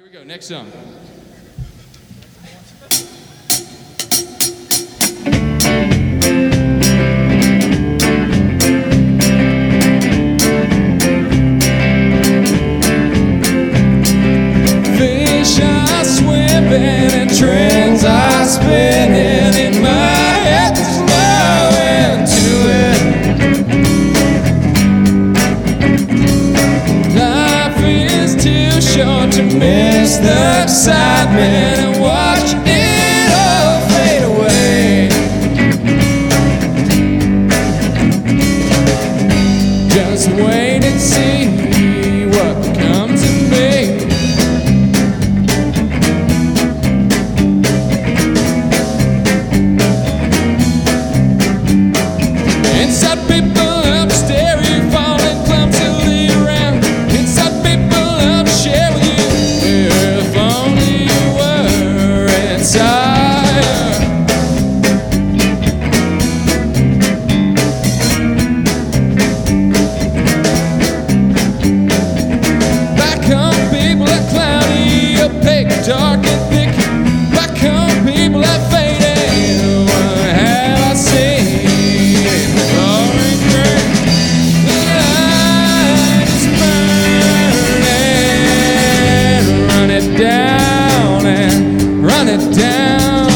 we go, next song. Fish are swimming and trends are spinning in my head. There's no end to it. Life is too short to miss the excitement and watch it all fade away. Just wait and see what comes of me. Inside people up, stare you falling clumsily around. Inside people up, share with you. If only you were inside. Back home people are cloudy, opaque, dark and thick. Back home people are fading. What have I seen? Down and run it down.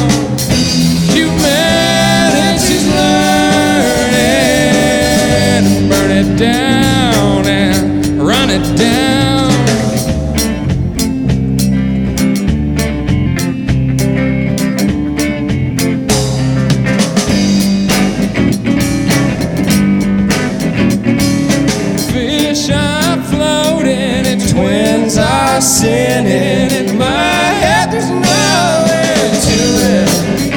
Humanity's learning. Burn it down and run it down. Fish are floating and twins are sinning. In my head there's no end to it.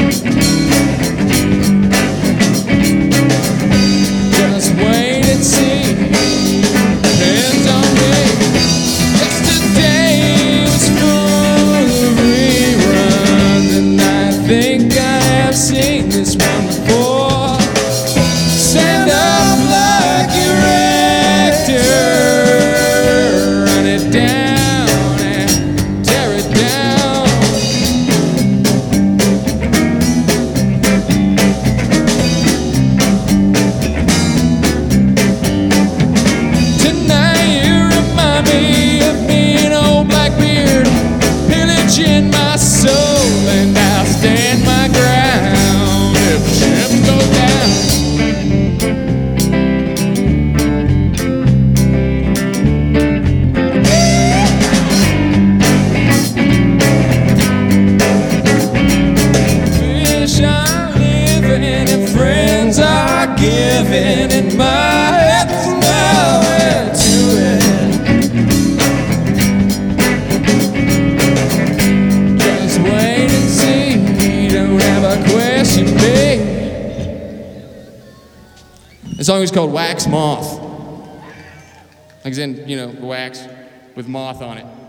Just wait and see. Depends on me. Yesterday was full of reruns, and I think I have seen this one before. Stand up like your actor. Run it down and tear it down. Tonight you remind me of me and old Blackbeard, pillaging my soul, and I'll stand my ground if the ship goes down. Fish are living and friends are giving. In my head there's no end to it. Just wait and see. Don't have a question, babe. The song is called Wax Moth. Like as in, wax with moth on it.